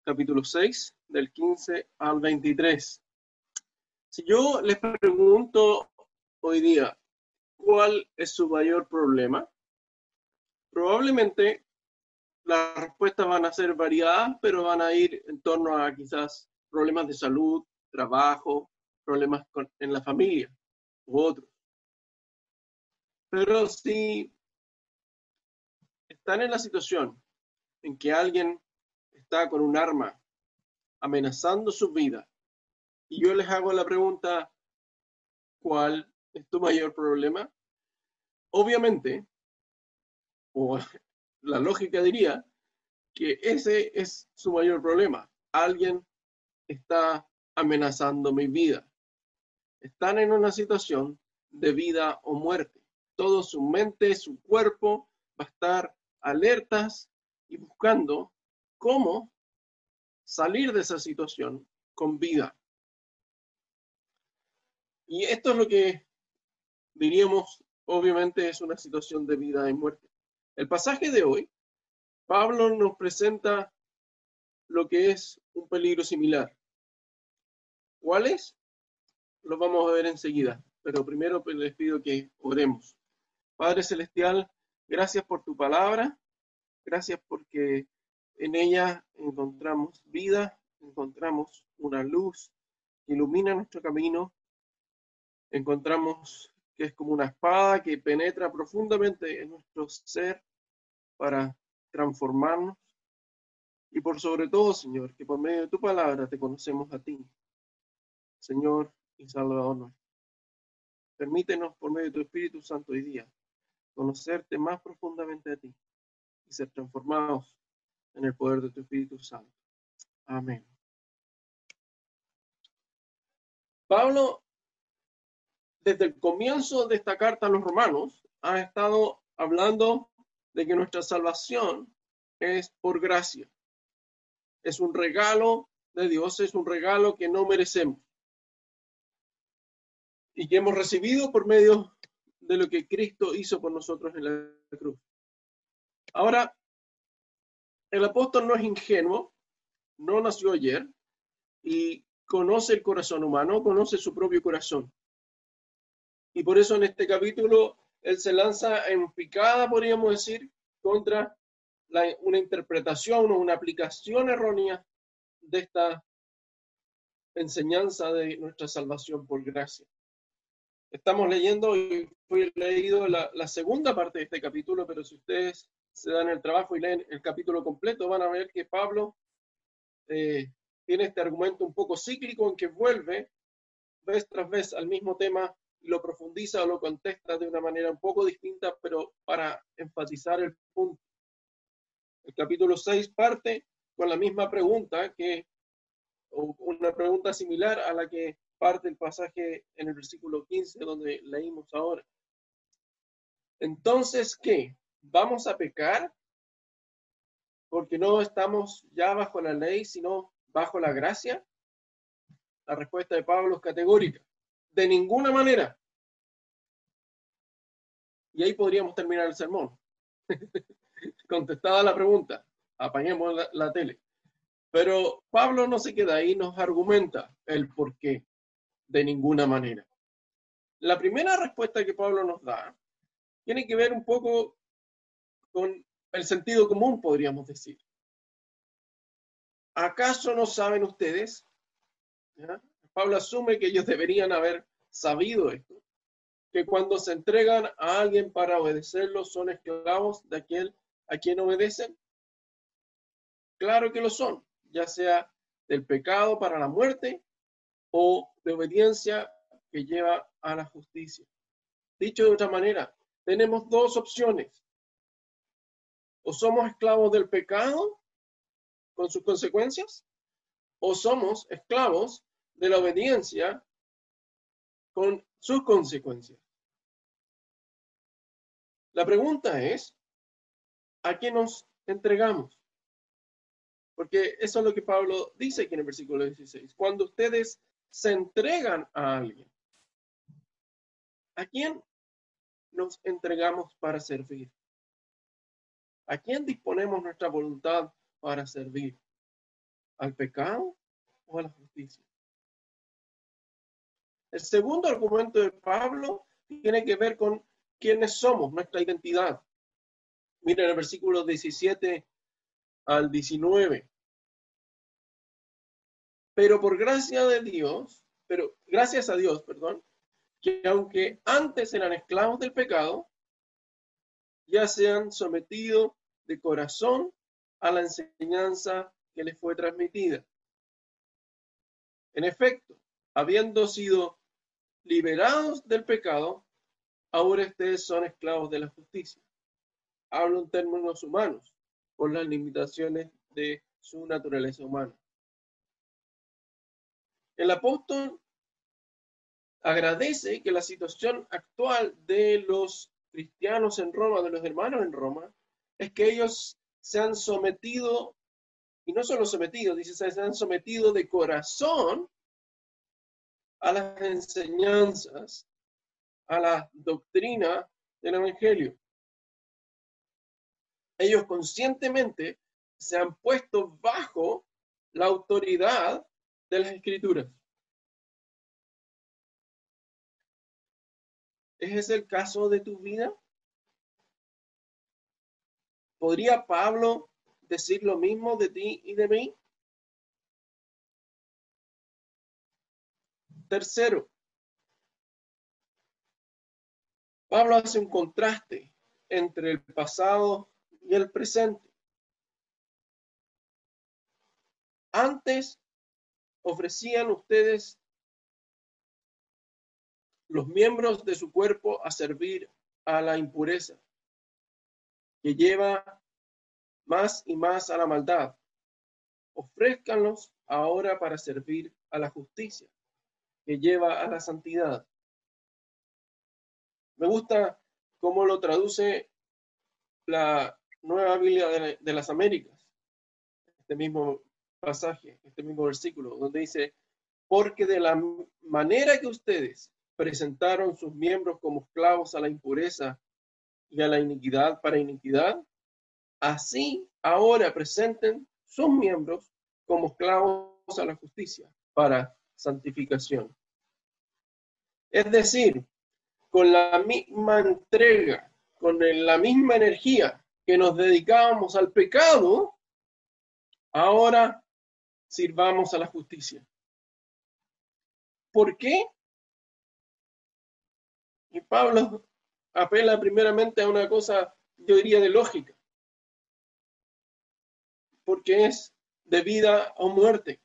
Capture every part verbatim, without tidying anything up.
capítulo seis, del quince al veintitrés. Si yo les pregunto hoy día, ¿cuál es su mayor problema? Probablemente las respuestas van a ser variadas, pero van a ir en torno a quizás problemas de salud, trabajo, problemas con, en la familia u otros. Pero si están en la situación en que alguien está con un arma amenazando su vida, y yo les hago la pregunta, ¿cuál es tu mayor problema? Obviamente, o la lógica diría que ese es su mayor problema. Alguien está amenazando mi vida. Están en una situación de vida o muerte. Todo su mente, su cuerpo va a estar alertas y buscando cómo salir de esa situación con vida. Y esto es lo que diríamos, obviamente, es una situación de vida y muerte. El pasaje de hoy, Pablo nos presenta lo que es un peligro similar. ¿Cuál es? Lo vamos a ver enseguida, pero primero les pido que oremos. Padre Celestial, gracias por tu palabra, gracias porque en ella encontramos vida, encontramos una luz que ilumina nuestro camino, encontramos que es como una espada que penetra profundamente en nuestro ser para transformarnos. Y por sobre todo, Señor, que por medio de tu palabra te conocemos a ti, Señor y Salvador nuestro. Permítenos por medio de tu Espíritu Santo hoy día conocerte más profundamente a ti y ser transformados en el poder de tu Espíritu Santo. Amén. Pablo, desde el comienzo de esta carta a los romanos, ha estado hablando de que nuestra salvación es por gracia. Es un regalo de Dios, es un regalo que no merecemos y que hemos recibido por medio de lo que Cristo hizo por nosotros en la cruz. Ahora, el apóstol no es ingenuo, no nació ayer y conoce el corazón humano, conoce su propio corazón. Y por eso en este capítulo él se lanza en picada, podríamos decir, contra la, una interpretación o una aplicación errónea de esta enseñanza de nuestra salvación por gracia. Estamos leyendo, y fue leído la, la segunda parte de este capítulo, pero si ustedes se dan el trabajo y leen el capítulo completo, van a ver que Pablo eh, tiene este argumento un poco cíclico en que vuelve vez tras vez al mismo tema y lo profundiza o lo contesta de una manera un poco distinta, pero para enfatizar el punto. El capítulo seis parte con la misma pregunta, que, o una pregunta similar a la que parte el pasaje en el versículo quince, donde leímos ahora. Entonces, ¿qué? ¿Vamos a pecar? Porque no estamos ya bajo la ley, sino bajo la gracia. La respuesta de Pablo es categórica. De ninguna manera. Y ahí podríamos terminar el sermón. Contestada la pregunta, apañemos la, la tele. Pero Pablo no se queda ahí, nos argumenta el por qué. De ninguna manera. La primera respuesta que Pablo nos da tiene que ver un poco con el sentido común, podríamos decir. ¿Acaso no saben ustedes? ¿Ya? Pablo asume que ellos deberían haber sabido esto, que cuando se entregan a alguien para obedecerlo son esclavos de aquel a quien obedecen. Claro que lo son, ya sea del pecado para la muerte o de obediencia que lleva a la justicia. Dicho de otra manera, tenemos dos opciones. O somos esclavos del pecado con sus consecuencias, o somos esclavos de la obediencia con sus consecuencias. La pregunta es, ¿a qué nos entregamos? Porque eso es lo que Pablo dice aquí en el versículo dieciséis. Cuando ustedes se entregan a alguien, ¿a quién nos entregamos para servir? ¿A quién disponemos nuestra voluntad para servir? ¿Al pecado o a la justicia? El segundo argumento de Pablo tiene que ver con quiénes somos, nuestra identidad. Miren el versículo diecisiete al diecinueve. Pero por gracia de Dios, pero gracias a Dios, perdón, que aunque antes eran esclavos del pecado, ya se han sometido de corazón a la enseñanza que les fue transmitida. En efecto, habiendo sido liberados del pecado, ahora ustedes son esclavos de la justicia. Hablo en términos humanos, por las limitaciones de su naturaleza humana. El apóstol agradece que la situación actual de los cristianos en Roma, de los hermanos en Roma, es que ellos se han sometido, y no solo sometido, dice, se han sometido de corazón a las enseñanzas, a la doctrina del Evangelio. Ellos conscientemente se han puesto bajo la autoridad de las Escrituras. ¿Es ese el caso de tu vida? ¿Podría Pablo decir lo mismo de ti y de mí? Tercero, Pablo hace un contraste entre el pasado y el presente. Antes ofrecían ustedes los miembros de su cuerpo a servir a la impureza, que lleva más y más a la maldad. Ofrézcanlos ahora para servir a la justicia, que lleva a la santidad. Me gusta cómo lo traduce la Nueva Biblia de, de las Américas, este mismo pasaje, este mismo versículo, donde dice, porque de la manera que ustedes presentaron sus miembros como esclavos a la impureza y a la iniquidad para iniquidad, así ahora presenten sus miembros como esclavos a la justicia para santificación. Es decir, con la misma entrega, con la misma energía que nos dedicábamos al pecado, ahora sirvamos a la justicia. ¿Por qué? Y Pablo apela primeramente a una cosa, yo diría, de lógica, porque es de vida o muerte.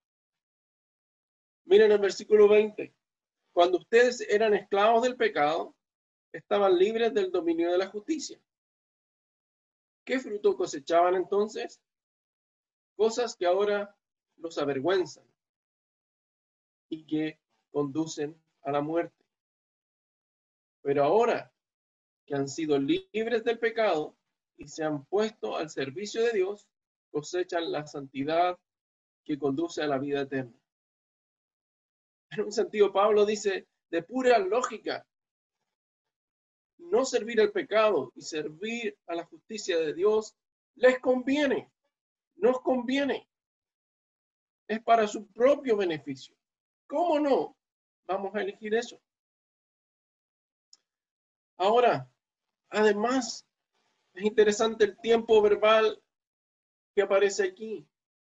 Miren el versículo veinte. Cuando ustedes eran esclavos del pecado, estaban libres del dominio de la justicia. ¿Qué fruto cosechaban entonces? Cosas que ahora los avergüenzan y que conducen a la muerte. Pero ahora que han sido libres del pecado y se han puesto al servicio de Dios, cosechan la santidad que conduce a la vida eterna. En un sentido, Pablo dice, de pura lógica, no servir al pecado y servir a la justicia de Dios les conviene, nos conviene. Es para su propio beneficio. ¿Cómo no vamos a elegir eso? Ahora, además, es interesante el tiempo verbal que aparece aquí.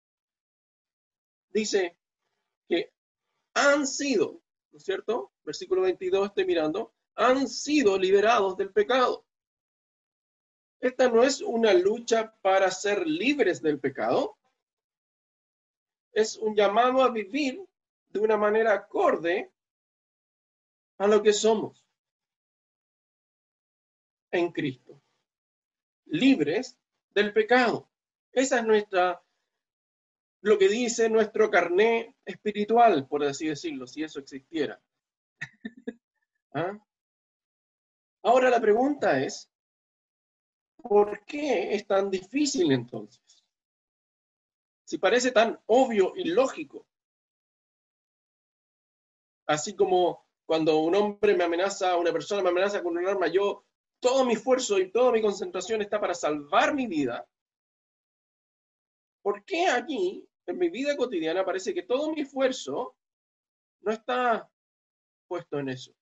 Dice que han sido, ¿no es cierto? Versículo veintidós, estoy mirando, han sido liberados del pecado. Esta no es una lucha para ser libres del pecado. Es un llamado a vivir de una manera acorde a lo que somos en Cristo. Libres del pecado. Esa es nuestra, lo que dice nuestro carné espiritual, por así decirlo, si eso existiera. ¿Ah? Ahora la pregunta es, ¿por qué es tan difícil entonces? Si parece tan obvio y lógico. Así como cuando un hombre me amenaza, una persona me amenaza con un arma, yo, todo mi esfuerzo y toda mi concentración está para salvar mi vida. ¿Por qué aquí en mi vida cotidiana parece que todo mi esfuerzo no está puesto en eso,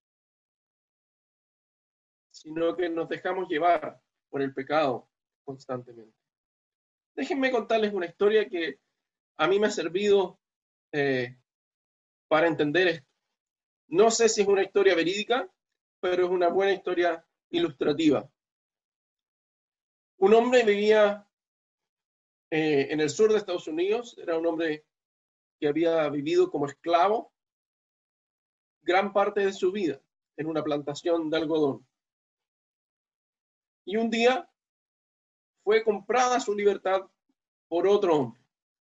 sino que nos dejamos llevar por el pecado constantemente. Déjenme contarles una historia que a mí me ha servido eh, para entender esto. No sé si es una historia verídica, pero es una buena historia ilustrativa. Un hombre vivía eh, en el sur de Estados Unidos, era un hombre que había vivido como esclavo gran parte de su vida en una plantación de algodón. Y un día fue comprada su libertad por otro hombre.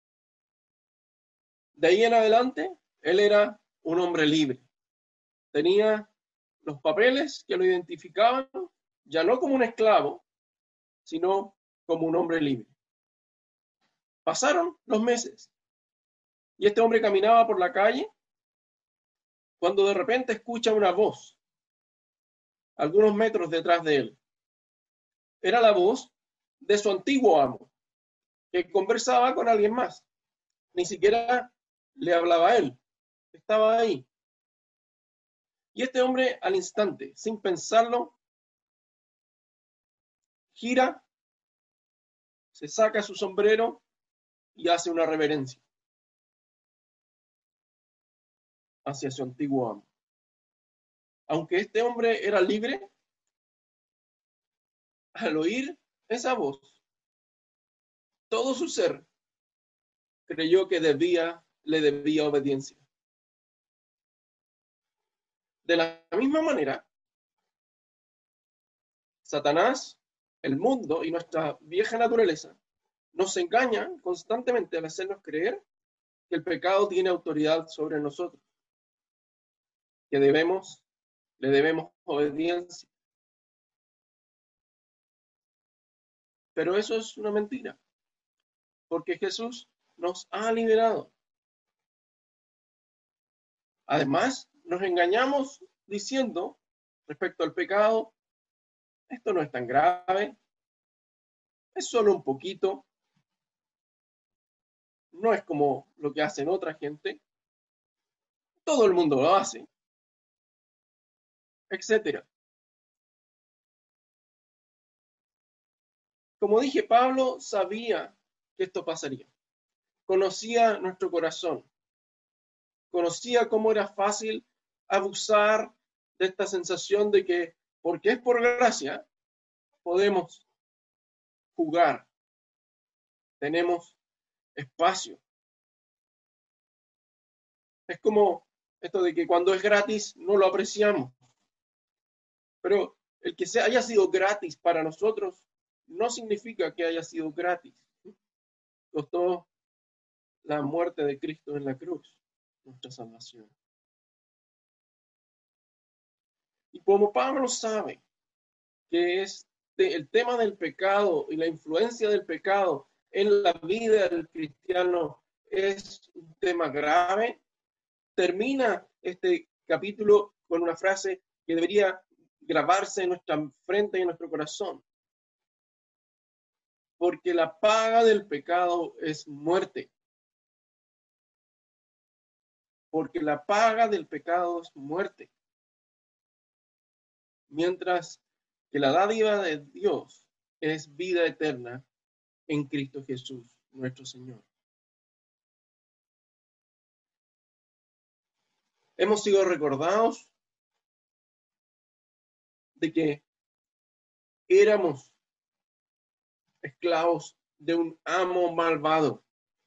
De ahí en adelante, él era un hombre libre. Tenía los papeles que lo identificaban ya no como un esclavo, sino como un hombre libre. Pasaron los meses y este hombre caminaba por la calle cuando de repente escucha una voz algunos metros detrás de él. Era la voz de su antiguo amo, que conversaba con alguien más. Ni siquiera le hablaba a él, estaba ahí. Y este hombre al instante, sin pensarlo, gira, se saca su sombrero y hace una reverencia hacia su antiguo amo. Aunque este hombre era libre, al oír esa voz, todo su ser creyó que debía, le debía obediencia. De la misma manera, Satanás, el mundo y nuestra vieja naturaleza nos engañan constantemente al hacernos creer que el pecado tiene autoridad sobre nosotros, que debemos, le debemos obediencia. Pero eso es una mentira, porque Jesús nos ha liberado. Además, nos engañamos diciendo respecto al pecado, esto no es tan grave, es solo un poquito, no es como lo que hacen otra gente, todo el mundo lo hace, etcétera. Como dije, Pablo sabía que esto pasaría. Conocía nuestro corazón. Conocía cómo era fácil abusar de esta sensación de que, porque es por gracia, podemos jugar. Tenemos espacio. Es como esto de que cuando es gratis no lo apreciamos. Pero el que se haya sido gratis para nosotros no significa que haya sido gratis. Costó la muerte de Cristo en la cruz, nuestra salvación. Y como Pablo sabe que es de, el tema del pecado y la influencia del pecado en la vida del cristiano es un tema grave, termina este capítulo con una frase que debería grabarse en nuestra frente y en nuestro corazón. Porque la paga del pecado es muerte. Porque la paga del pecado es muerte. Mientras que la dádiva de Dios es vida eterna en Cristo Jesús, nuestro Señor. Hemos sido recordados de que éramos esclavos de un amo malvado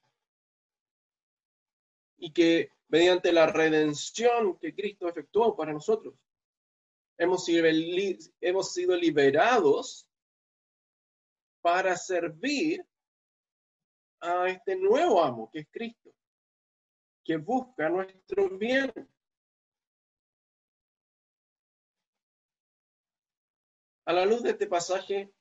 y que mediante la redención que Cristo efectuó para nosotros, hemos sido, hemos sido liberados para servir a este nuevo amo que es Cristo, que busca nuestro bien. A la luz de este pasaje,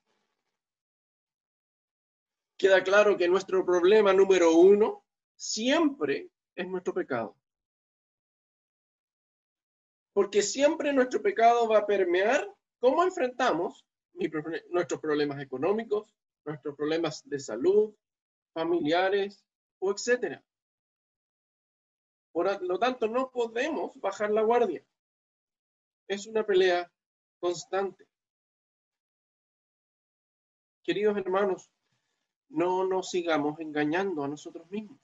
queda claro que nuestro problema número uno siempre es nuestro pecado. Porque siempre nuestro pecado va a permear cómo enfrentamos nuestros problemas económicos, nuestros problemas de salud, familiares o etcétera. Por lo tanto, no podemos bajar la guardia. Es una pelea constante. Queridos hermanos, no nos sigamos engañando a nosotros mismos,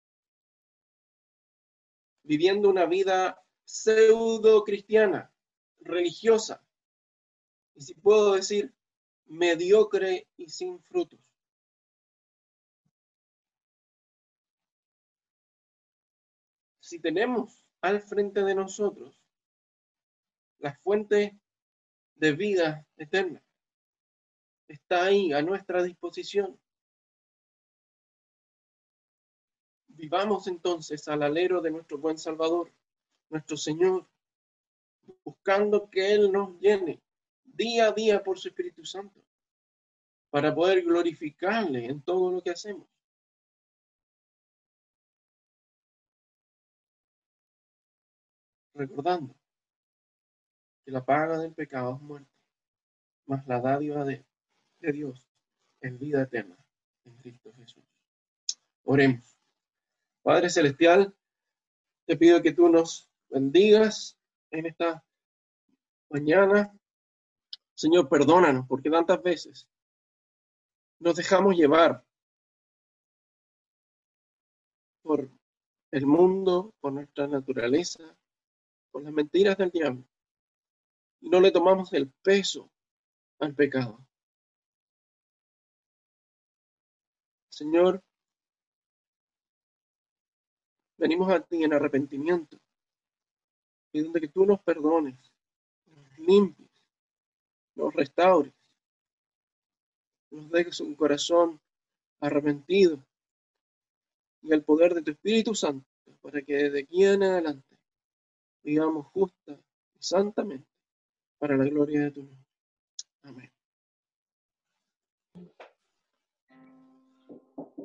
viviendo una vida pseudo cristiana, religiosa, y si puedo decir, mediocre y sin frutos. Si tenemos al frente de nosotros la fuente de vida eterna, está ahí a nuestra disposición. Vivamos entonces al alero de nuestro buen Salvador, nuestro Señor, buscando que Él nos llene día a día por su Espíritu Santo, para poder glorificarle en todo lo que hacemos. Recordando que la paga del pecado es muerte, mas la dádiva de, de Dios es vida eterna en Cristo Jesús. Oremos. Padre Celestial, te pido que tú nos bendigas en esta mañana. Señor, perdónanos porque tantas veces nos dejamos llevar por el mundo, por nuestra naturaleza, por las mentiras del diablo, y no le tomamos el peso al pecado. Señor, venimos a ti en arrepentimiento, pidiendo que tú nos perdones, nos limpies, nos restaures, nos dejes un corazón arrepentido y el poder de tu Espíritu Santo, para que desde aquí en adelante vivamos justa y santamente para la gloria de tu nombre. Amén.